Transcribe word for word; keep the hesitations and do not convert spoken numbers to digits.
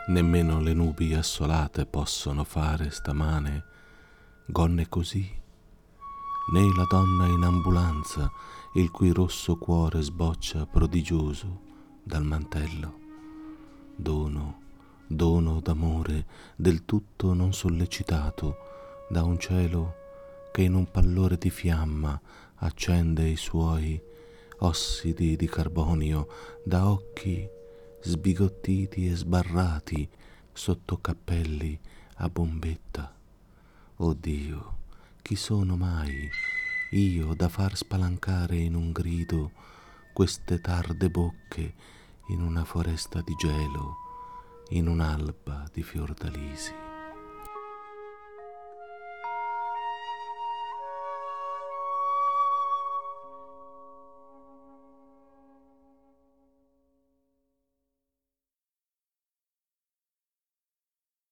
Nemmeno le nubi assolate possono fare stamane gonne così, né la donna in ambulanza il cui rosso cuore sboccia prodigioso dal mantello. Dono, dono d'amore del tutto non sollecitato da un cielo che in un pallore di fiamma accende i suoi ossidi di carbonio da occhi sbigottiti e sbarrati sotto cappelli a bombetta. Oh Dio, chi sono mai io da far spalancare in un grido queste tarde bocche in una foresta di gelo, in un'alba di fiordalisi?